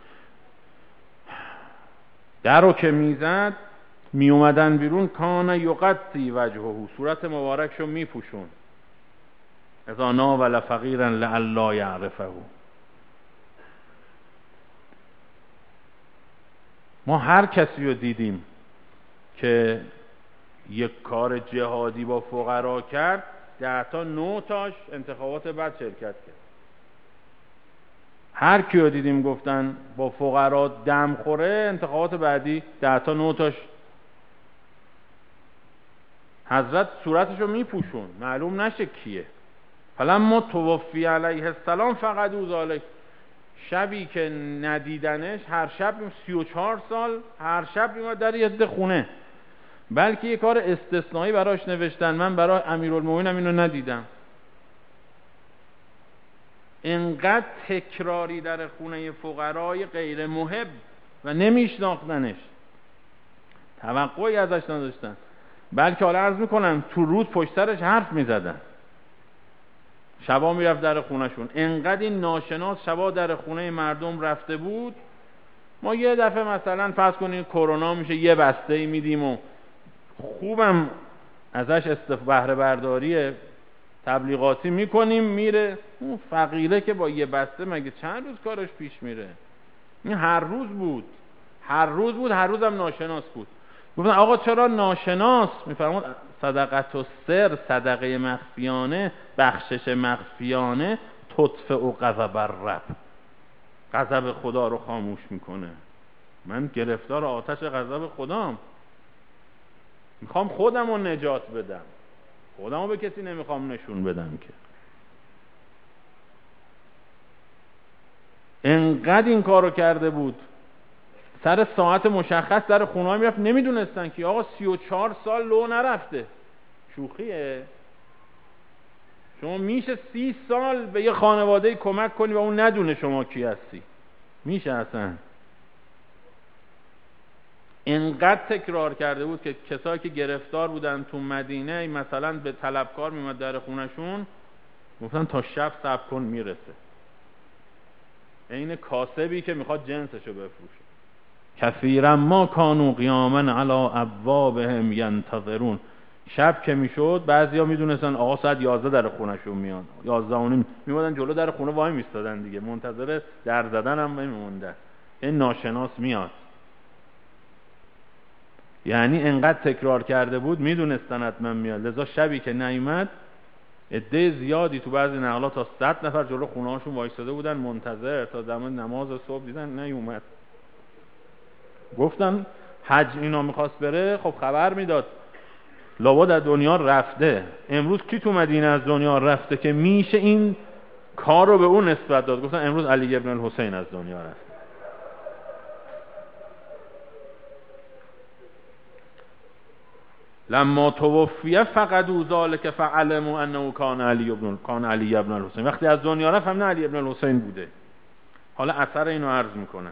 در رو که میزد میومدن بیرون. کان یغطی وجهه، صورت مبارکشو میپوشون. اذا ناول فقیرا لعلا یعرفه، ما هر کسی رو دیدیم که یک کار جهادی با فقرا کرد 10 تا 9 تاش انتخابات بعد شرکت کرد. هر کی رو دیدیم گفتن با فقرا دم خوره، انتخابات بعدی 10 تا 9 تاش حضرت صورتشو میپوشون معلوم نشه کیه. فلما توفی علیه السلام فقط او ذالک، شبی که ندیدنش هر شب 34 سال هر شب میومد در یه خونه. بلکه یه کار استثنایی براش نوشتن، من برای امیرالمومنین اینو ندیدم. انقدر تکراری در خونه فقرای غیر محب و نمیشناختنش، توقعی ازش نداشتن. بلکه حالا عرض میکنم تو روز پشت سرش حرف میزدن، شبا میرفت در خونهشون. انقدر این ناشناس شبا در خونه مردم رفته بود. ما یه دفعه مثلا فرض کنید کرونا میشه یه بسته ای میدیم و خوبم ازش بهره برداری تبلیغاتی میکنیم، میره. اون فقیره که با یه بسته مگه چند روز کارش پیش میره؟ این هر روز بود، هر روز هم ناشناس بود. گفتن آقا چرا ناشناس؟ میفرمود صدقت و سر، صدقه مخفیانه، بخشش مخفیانه، تطفئ و غضب الرب، غضب خدا رو خاموش میکنه. من گرفتار آتش غضب خدام، میخوام خودم رو نجات بدم، خودم رو به کسی نمیخوام نشون بدم که. انقدر این کارو کرده بود، سر ساعت مشخص در خونه ها میرفت، نمیدونستن که آقا 34 سال لو نرفته. شوخیه؟ شما میشه 30 سال به یه خانواده کمک کنی و اون ندونه شما کی هستی؟ میشه اصلا؟ انقدر تکرار کرده بود که کسایی که گرفتار بودن تو مدینه مثلا به طلبکار میمد در خونشون، گفتن تا شب صبر کن میرسه. این کاسبی که میخواد جنسشو بفروشه. کثیرا ما کانوا قیاما علی ابوابهم ینتظرون. شب که میشد بعضیا میدونستن آقا ساعت 11 در خونهشون میاد، 11 میمدن جلو در خونه وای میستادن دیگه، منتظر در زدن هم میموندن این ناشناس میاد. یعنی انقدر تکرار کرده بود میدونستن حتما میاد، لذا شبی که نیومد عده زیادی تو بعضی نقلات تا 100 نفر جلو خونه هاشون وایساده بودن منتظر تا زمان نماز صبح، دیدن نیومد. گفتن حج اینا میخواست بره، خب خبر میداد لابد از دنیا رفته. امروز کی تو مدینه از دنیا رفته که میشه این کار رو به اون نسبت داد؟ گفتن امروز علی ابن الحسین از دنیا رفت. لما توفیه فقدوا ذلک فعلموا انه کان علی ابن الحسین. وقتی از دنیا رفت هم نه علی ابن الحسین بوده. حالا اثر اینو عرض میکنه.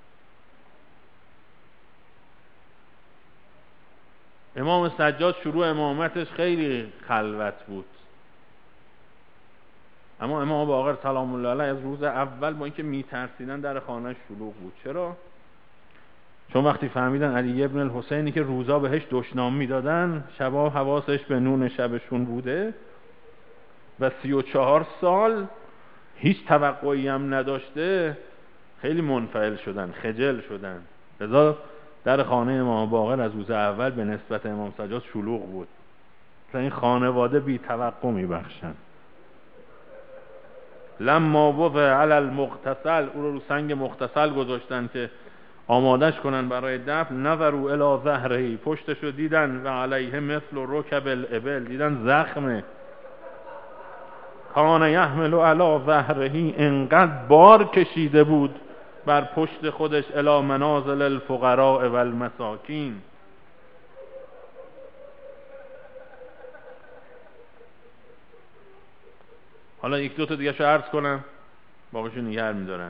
امام سجاد شروع امامتش خیلی خلوت بود، اما امام باقر سلام الله علیه از روز اول با اینکه میترسیدن در خانهش شلوغ بود. چرا؟ چون وقتی فهمیدن علی ابن الحسینی که روزا بهش دشنام میدادن شبا حواسش به نون شبشون بوده و 34 سال هیچ توقعی هم نداشته، خیلی منفعل شدن، خجل شدن. لذا در خانه امام باقر از روز اول به نسبت امام سجاد شلوغ بود. این خانواده بی توقع میبخشن. لما وضع علی المغتسل، او رو سنگ مغتسل گذاشتن که آمادش کنن برای دفن. نظروا الی ظهره، پشتشو دیدن و علیه مثل رکب الابل، دیدن زخمه. کان یحمل علی ظهره، انقدر بار کشیده بود بر پشت خودش. الی منازل الفقراء و المساکین. حالا یک دو تا دیگه شو عرض کنم، باقیشو نگه میدارن.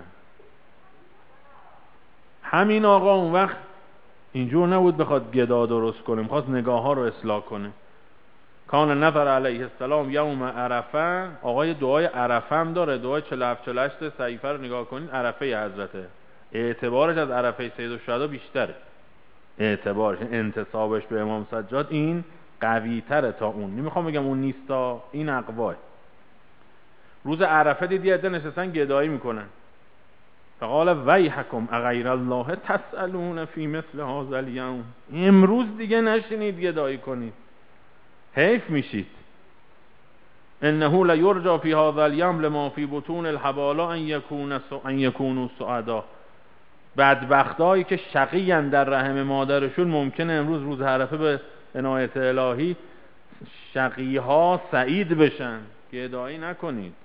همین آقا اون وقت اینجور نبود بخواد گدا درست کنه، میخواست نگاه ها رو اصلاح کنه. کان نفر علیه السلام یوم عرفه، آقای دعای عرفه هم داره، دعای 47-48 صحیفه رو نگاه کنید، عرفه حضرته. اعتبارش از عرفه سید الشهدا بیشتره، اعتبارش انتصابش به امام سجاد این قوی تره تا اون. نمیخوام بگم اون نیستا، این اقواه. روز عرفه دیدی عده نشستن گدایی میکنن. فقال ویحکم اغیر الله تسألون فی مثل هذا الیوم، امروز دیگه نشینید گدایی کنید، حیف میشید. انه لیرجا فی هذا الیوم لما فی بطون الحبالا ان یکونوا سعدا. بدبختایی که شقیان در رحم مادرشون ممکنه امروز روز عرفه به عنایت الهی شقیها سعید بشن. گدایی نکنید.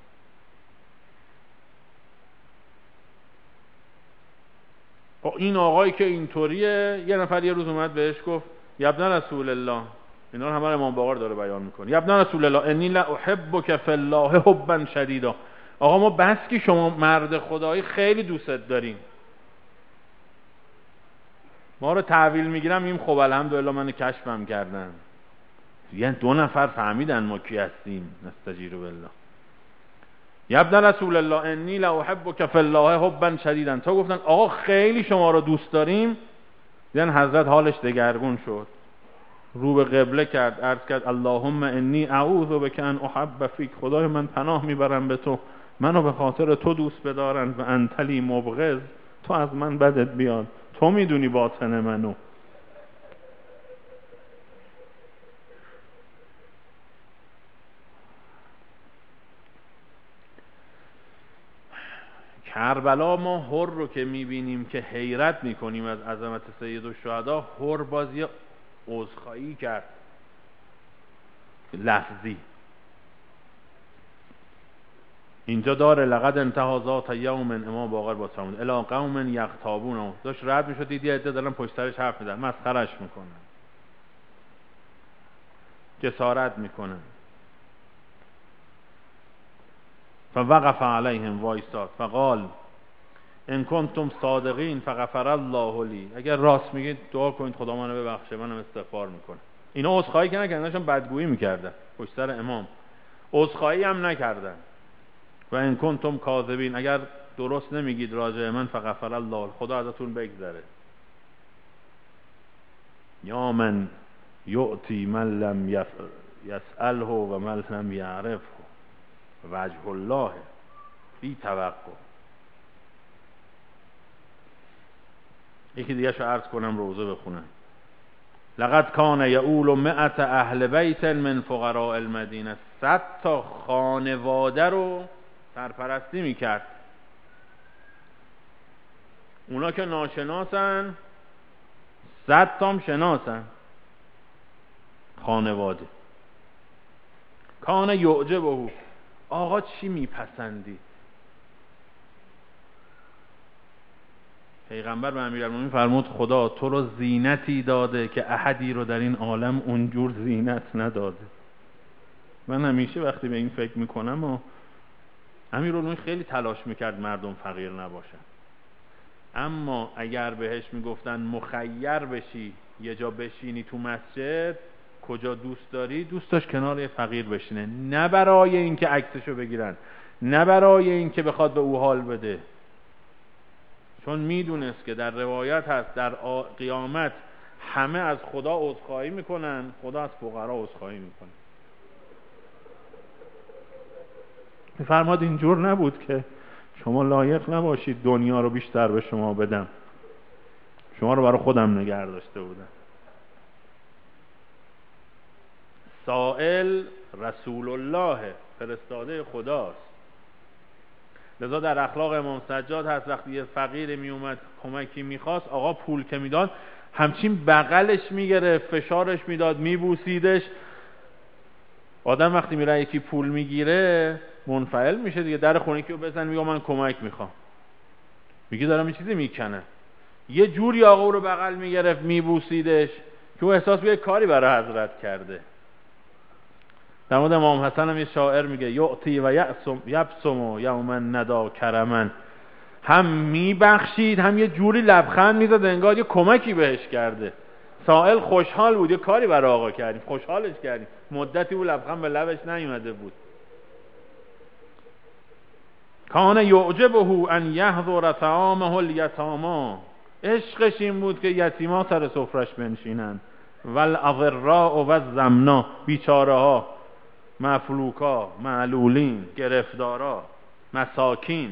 این آقایی که اینطوریه، یه نفر یه روز اومد بهش گفت یابن رسول الله، اینا رو همه امام باقر داره بیان میکنه، یابن رسول الله انی لا احبک فی الله حبا شدیدا. آقا ما بس که شما مرد خدایی خیلی دوستت داریم، ما رو تحویل میگیرم میگیم خب الحمدلله من کشفم کردن. یعنی 2 نفر فهمیدن ما کی هستیم، نستجیر بالله. یا ابن رسول الله انی لاحبک فی الله حبا شدیدا. تا گفتن آقا خیلی شما رو دوست داریم، دیدن حضرت حالش دگرگون شد، رو به قبله کرد، عرض کرد اللهم انی اعوذ بک ان احب فیک، خدای من پناه میبرم به تو منو به خاطر تو دوست بدارن، و انت لی مبغض، تو از من بدت بیاد، تو میدونی باطن منو. کربلا ما حر رو که میبینیم که حیرت میکنیم از عظمت سید الشهدا، حر بازی عذرخواهی کرد لفظی. اینجا داره لقد انتهى ذات یوم امام باقر با سامون الی قوم یغتابون، داشت رد میشد دید یه عده دارن پشت سرش حرف میزنن، مسخرش میکنن، جسارت میکنن. فوقف علیهم، وایستاد، فقال ان کنتم صادقین فغفر الله لی، اگر راست میگید دعا کنید خدا منو ببخشه، منم استغفار میکنم. اینا عذرخواهی که نکردن، داشتن بدگویی میکردن پشت سر امام، عذرخواهی هم نکردن. و ان کنتم کاذبین، اگر درست نمیگید راجع من فغفر الله، خدا ازتون بگذره. یا من یؤتی من لم یسأله و من لم یعرفه وجه الله بی توقع. یکی دیگه شو عرض کنم، روزه بخونم. لقد کان یعول 100 اهل بیت من فقراء المدینه، 100 تا خانواده رو سرپرستی میکرد. اونا که ناشناسن 100 تام شناسن خانواده. کان یعجبه، آقا چی میپسندی؟ پیغمبر به امیرالمومنین فرمود خدا تو رو زینتی داده که احدی رو در این عالم اونجور زینت نداده. من همیشه وقتی به این فکر میکنم و امیرالمومنین خیلی تلاش میکرد مردم فقیر نباشن، اما اگر بهش میگفتن مخیر بشی یه جا بشینی تو مسجد، کجا دوست داری؟ دوست داشت کنار یه فقیر بشینه، نه برای اینکه عکسشو بگیرن، نه برای اینکه بخواد به او حال بده، چون میدونست که در روایت هست در قیامت همه از خدا عذرخواهی میکنن، خدا از فقرا عذرخواهی میکنه. فرماد اینجور نبود که شما لایق نباشید دنیا رو بیشتر به شما بدم، شما رو برای خودم نگه داشته بودم. سائل رسول الله، فرستاده خداست. لذا در اخلاق امام سجاد هست وقتی یه فقیر می اومد کمکی میخواست، آقا پول که میداد همچین بغلش میگرفت، فشارش میداد، میبوسیدش. آدم وقتی میره یکی پول میگیره منفعل میشه دیگه، در خونه که بزن میگه من کمک میخوام، میگه دارم یه چیزی میکنه، یه جوری آقا رو بغل میگرفت میبوسیدش که او احساس به کاری برای حضرت کرده. در مورد امام حسن هم یه شاعر میگه یعطی و یبسم یوما ندا کرمن، هم میبخشید هم یه جوری لبخند میزد انگار یه کمکی بهش کرده. سائل خوشحال بود، یه کاری برای آقا کردیم، خوشحالش کردیم، مدتی او لبخند به لبش نیومده بود. کان یعجبه ان یحضر طعامه الیتاما، عشقش این بود که یتیما سر سفرش بنشینن. والاضراء و الزمنا، بیچاره ها، مفلوکا، معلولین، گرفتارا، مساکین.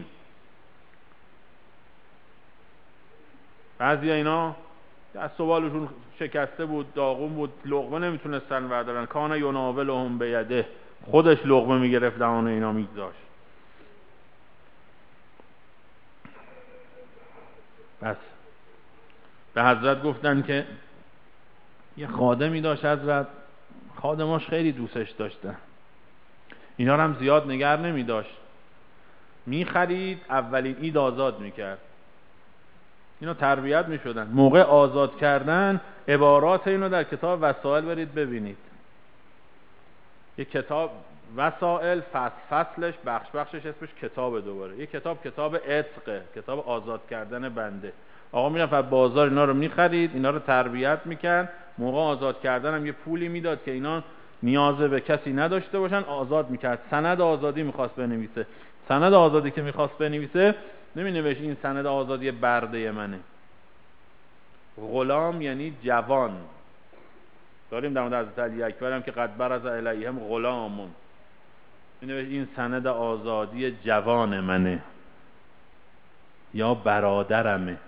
بعضی اینا دست و بالشون شکسته بود، داغون بود، لقمه نمیتونستن بردارن. کان یناولهم بیده، خودش لقمه میگرفت دهان اینا میگذاشت. بس به حضرت گفتن که یه خادمی داشت حضرت، خادماش خیلی دوستش داشتن، اینا رو هم زیاد نگر نمی داشت، میخرید اولین عید آزاد میکرد، اینا تربیت میشدن. موقع آزاد کردن عبارات اینو در کتاب وسائل برید ببینید، یه کتاب وسائل فصلش بخشش اسمش کتاب، دوباره یه کتاب عتق، کتاب آزاد کردن بنده. آقا میرفت از بازار اینا رو میخرید، اینا رو تربیت میکرد، موقع آزاد کردن هم یه پولی میداد که اینا نیاز به کسی نداشته باشن، آزاد میکرد. سند آزادی میخواست بنویسه، سند آزادی که میخواست بنویسه نمینوشت این سند آزادی برده منه. غلام یعنی جوان. داریم در مورد حضرت علی اکبر هم که قد برز الیهم غلامون، مینوشت این سند آزادی جوان منه یا برادرمه.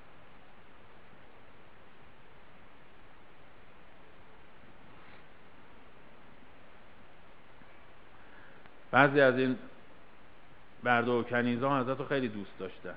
بعضی از این برده و کنیزان حضرت رو خیلی دوست داشتن.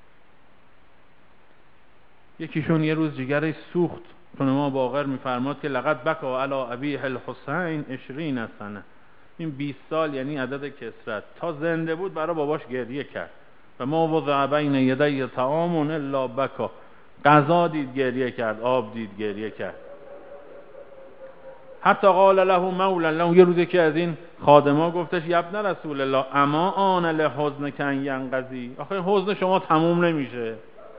یکیشون یه روز جگرش سوخت، چون امام باقر میفرماد که لقد بکا علی ابیه الحسین 20 سنه، این 20 سال یعنی عدد کثرت، تا زنده بود برای باباش گریه کرد. و ما وضع بین یدی طعام الا بکا، غذا دید گریه کرد، آب دید گریه کرد. حتی قال له مولا له، یه روزی که از این خادما گفتش یا ابن رسول الله اما آن لحزن کن ینقضی، آخه حزن شما تموم نمیشه.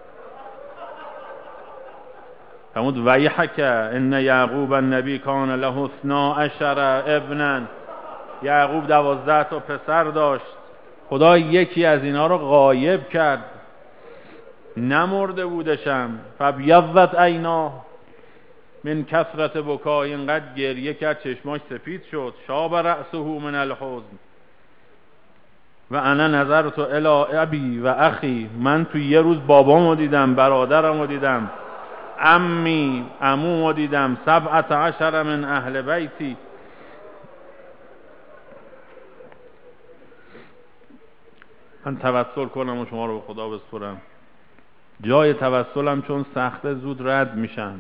فرمود ویحک ان یعقوب النبی کان له 12 ابنا، یعقوب 12 تا پسر داشت، خدا یکی از اینا رو غایب کرد، نمرده بودشم. فبیضت عیناه من کثرت بکای، اینقدر گریه کرد چشماش سفید شد. شاب رأسه من الحزن و انا نظرت الی ابی و اخی، من تو یه روز بابامو دیدم، برادرمو دیدم، عمومو دیدم، 17 من اهل بیتی. من توسل کنم و شما رو به خدا بسپرم. جای توسلم چون سخته زود رد میشن.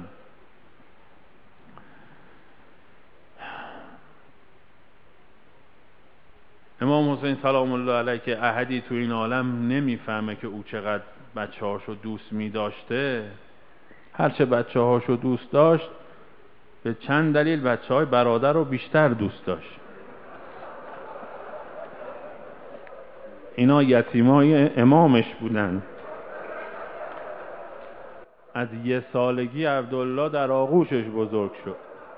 امام حسین سلام الله علیه که احدی تو این عالم نمیفهمه که او چقدر بچه هاشو دوست میداشته، هرچه بچه هاشو دوست داشت به چند دلیل بچه های برادر رو بیشتر دوست داشت. اینا یتیمای امامش بودن. از 1 سالگی عبدالله در آغوشش بزرگ شد.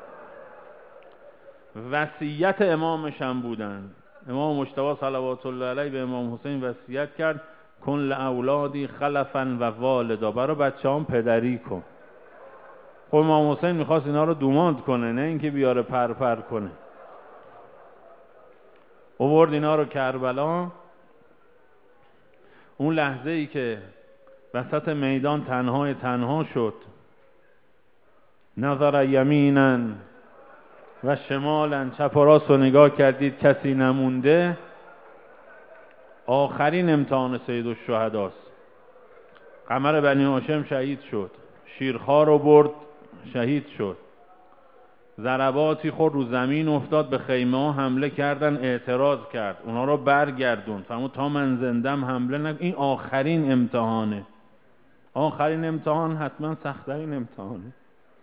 وصیت امامش هم بودن. امام مجتبی صلوات الله علیه به امام حسین وصیت کرد کن لاولادی خلفا و والدا، برای بچه‌هام پدری کن. خب امام حسین میخواست اینا رو دوماند کنه، نه اینکه بیاره پر کنه. آورد اینا رو کربلا. اون لحظه ای که وسط میدان تنها شد، نظر یمینا و شمالا، چپ و راست رو نگاه کردید کسی نمونده. آخرین امتحان سیدالشهداست. قمر بنی هاشم شهید شد، شیرخوار رو برد شهید شد، ضرباتی خورد رو زمین افتاد، به خیمه ها حمله کردن، اعتراض کرد، اونا رو برگردون، فرمود تا من زندم حمله نکن. این آخرین امتحانه. آخرین امتحان حتما سخت‌ترین امتحانه.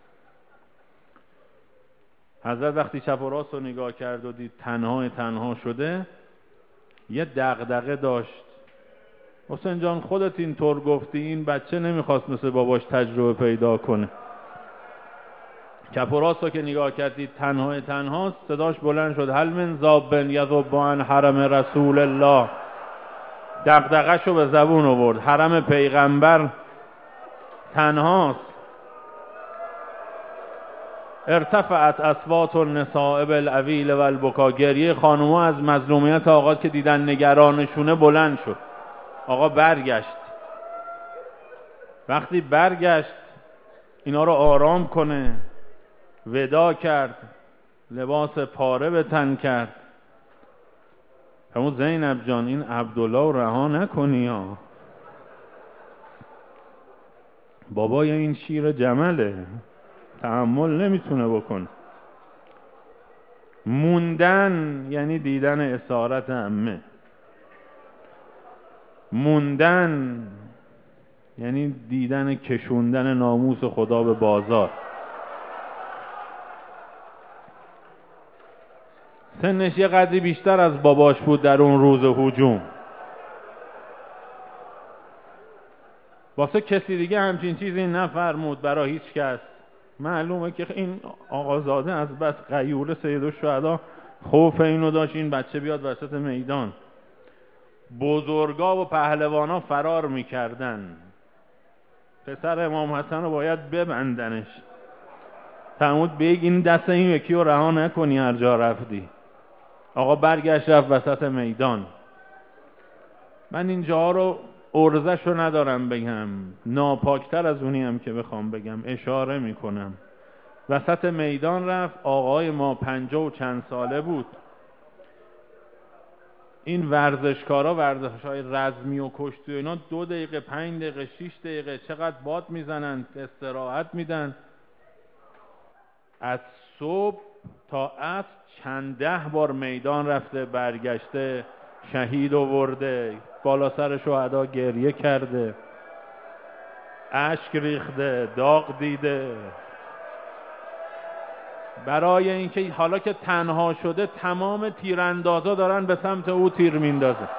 حضرت وقتی چپ و راست رو نگاه کرد و دید تنها شده، یه دغدغه داشت. حسین جان خودت اینطور گفتی، این بچه نمیخواست مثل باباش تجربه پیدا کنه. چپ و راست رو که نگاه کردید تنهاست، صداش بلند شد هل من ذابن یذب عن حرم رسول الله. دغدغه شو به زبون آورد. حرم پیغمبر تنهاست. ارتفعت اصوات النساء بالعویل و البکا، گریه خانوما از مظلومیت آقا که دیدن نگرانشونه بلند شد. آقا برگشت. وقتی برگشت اینا رو آرام کنه، ودا کرد، لباس پاره به تن کرد. فرمود زینب جان این عبدالله رو رها نکنی ها، بابای این شیر جمله، تحمل نمیتونه بکن. موندن یعنی دیدن اسارت عمه. موندن یعنی دیدن کشوندن ناموس خدا به بازار. سنش یه قدری بیشتر از باباش بود در اون روز هجوم. واسه کسی دیگه همچین چیزی نفرمود، برای هیچ کس. معلومه که این آقازاده از بس غیور سیدالشهدا خوف اینو داشت این بچه بیاد وسط میدان. بزرگا و پهلوانا فرار میکردن. پسر امام حسن رو باید ببندنش. فرمود بگی این دست این یکی رو رها نکنی هر جا رفتی. آقا برگشت رفت وسط میدان. من اینجا رو ارزش رو ندارم بگم، ناپاکتر از اونی هم که بخوام بگم اشاره میکنم. وسط میدان رفت. آقای ما 50 و چند ساله بود. این ورزشکارا ورزش‌های رزمی و کشتی و اینا 2 دقیقه 5 دقیقه 6 دقیقه چقدر باد میزنن استراحت میدن. از صبح تا عصر چند 10 بار میدان رفته برگشته، شهید آورده، بالا سر شهدا گریه کرده، اشک ریخته، داغ دیده، برای اینکه حالا که تنها شده تمام تیراندازا دارن به سمت او تیر میندازه.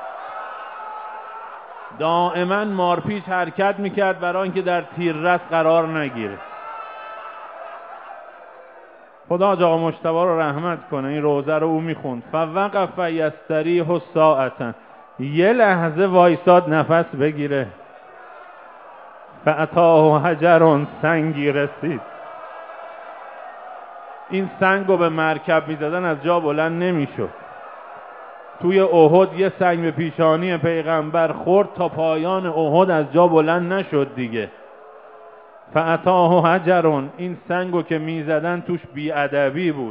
دائما مارپیچ حرکت میکرد برای اینکه در تیررس قرار نگیره. خدا آقا مجتبی رو رحمت کنه. این روزه رو او میخوند. فوقف یستریح ساعتا، یه لحظه وایساد نفس بگیره. فاتاه حجر، سنگی رسید. این سنگو به مرکب میزدن از جا بلند نمیشد. توی احد یه سنگ به پیشانی پیغمبر خورد تا پایان احد از جا بلند نشد دیگه. فاتاه حجر، این سنگو که میزدن توش بیادبی بود.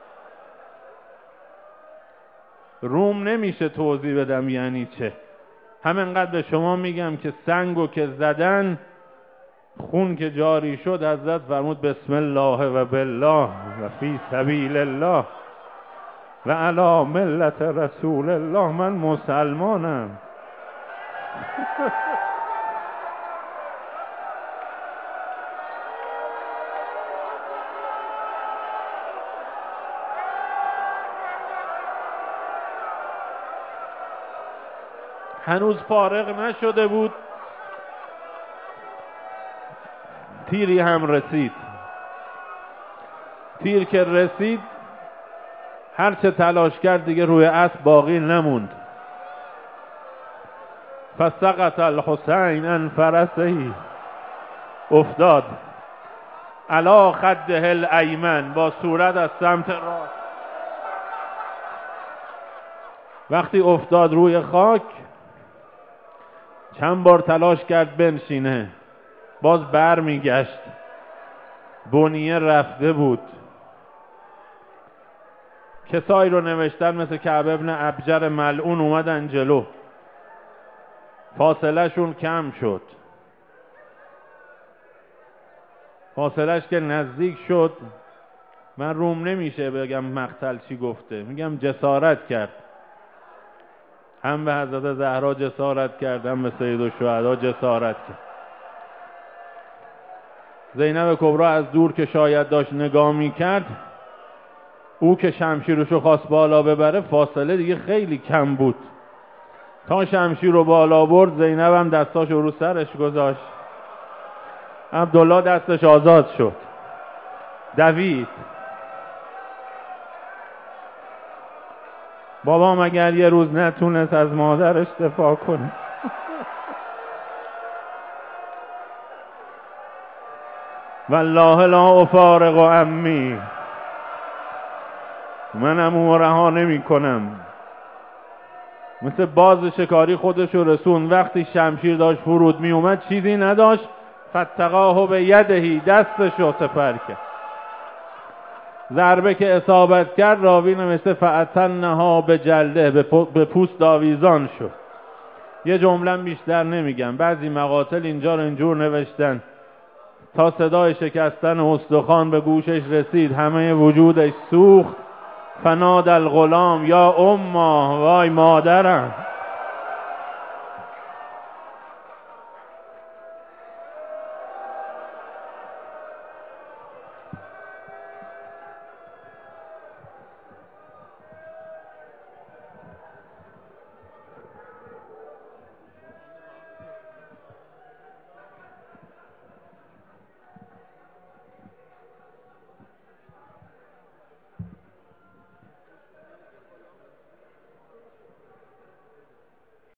روم نمیشه توضیح بدم یعنی چه. همینقدر به شما میگم که سنگو که زدن، خون که جاری شد، حضرت فرمود بسم الله و بالله و فی سبیل الله و علی ملت رسول الله. من مسلمانم. هنوز فارغ نشده بود، تیری هم رسید. تیر که رسید هرچه تلاش کرد دیگه روی اسب باقی نموند. فسقط الحسین عن فرسه، افتاد علی خده الایمن، با صورت از سمت راست. وقتی افتاد روی خاک چند بار تلاش کرد بنشینه، باز بر میگشت. بنیه رفته بود. کسایی رو نوشتن مثل کعب ابن ابجر ملعون اومدن جلو، فاصله شون کم شد. فاصلهش که نزدیک شد، من روم نمیشه بگم مقتل چی گفته، میگم جسارت کرد. هم به حضرت زهرا جسارت کرد، هم به سید الشهدا جسارت کرد. زینب کبرا از دور که شاید داشت نگاه میکرد، او که شمشیرشو خواست بالا ببره، فاصله دیگه خیلی کم بود. تا شمشیر رو بالا برد، زینب هم دستاشو رو سرش گذاشت. عبدالله دستش آزاد شد، دوید. بابا مگر یه روز نتونست از مادرش دفاع کنه؟ والله لا افارق عمی، منم او رها نمی کنم. مثل باز شکاری خودش رو رسون. وقتی شمشیر داشت فرود می اومد چیزی نداشت، فتقاه به یدهی، دستش رو سپر کرد. ضربه که اصابت کرد، راوی نوشته فأتنها به جلده، به پوست آویزان شد. یه جمله بیشتر نمیگم. بعضی مقاتل اینجا رو اینجور نوشتن تا صدای شکستن استخوان به گوشش رسید، همه وجودش سوخت. فناد الغلام یا اما، وای مادرم.